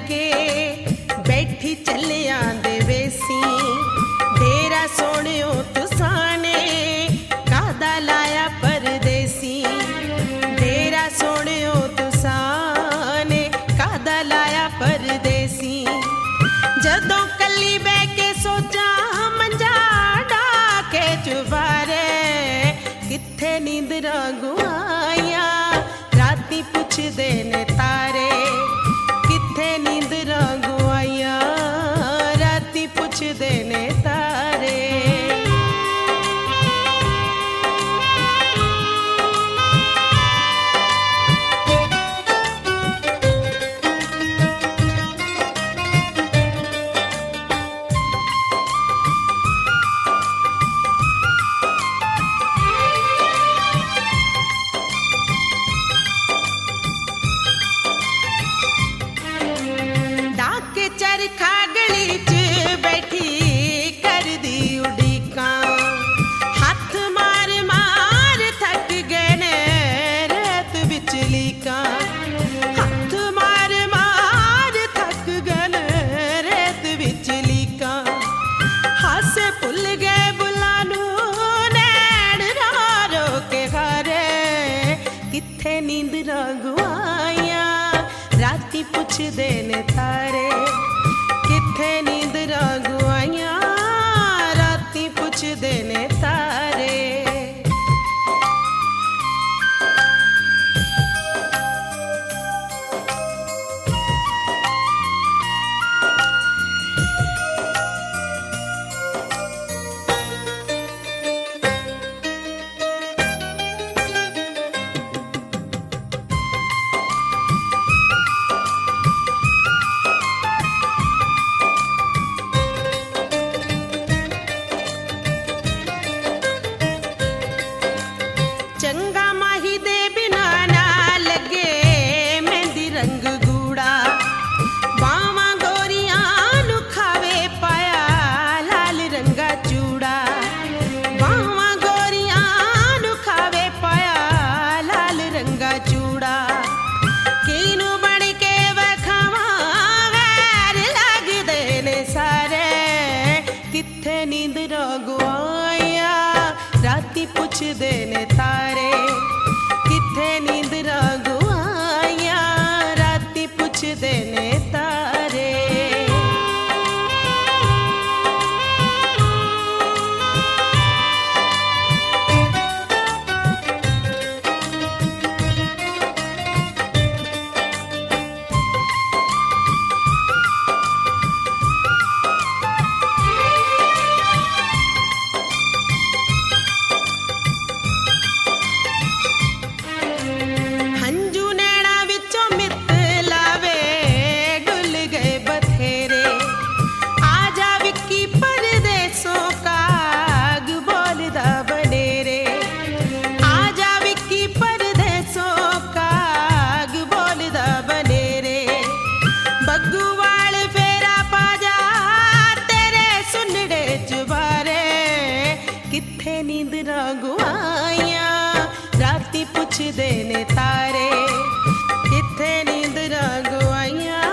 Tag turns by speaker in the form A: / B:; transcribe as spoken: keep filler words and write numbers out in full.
A: लगे बैठी चलिया दे वेसी डेरा सोनियो तुसाने कादा लाया परदेसी डेरा सोनियो तुसाने कादा लाया परदेसी जदों कली बह के सोचा मंजा डाके चुबारे किथे नींदरा गुआया राती पुछदे ने तारे किथे नींदरा गुआया राती पुछदे ने तारे चरखा गली च बैठी कर दी उड़ीका हाथ मार मार थक गए ने रेत बिचली का हाथ मार मार थक गए ने रेत बिचली का हासे भुल गए बुलानू नैन रारो के हारे किथे नींदरा गुआया राती पुछदे ने तारे किथे नींदरा गुआया राती पुछदे ने तारे चंगा माही दे बिना ना लगे मेहंदी रंग गूड़ा बावा गोरियां नु खावे पाया लाल रंगा चूड़ा बावा गोरियां नु खावे पाया लाल रंगा चूड़ा कीनू बन के वखावा वैर लगदे ने सारे किथे नींदरा गुआया राती पुछदे ने तारे किथे नींदरा गुआया राती पुछदे ने तारे किथे नींदरा गुआया राती पुछदे ने तारे किथे नींदरा गुआया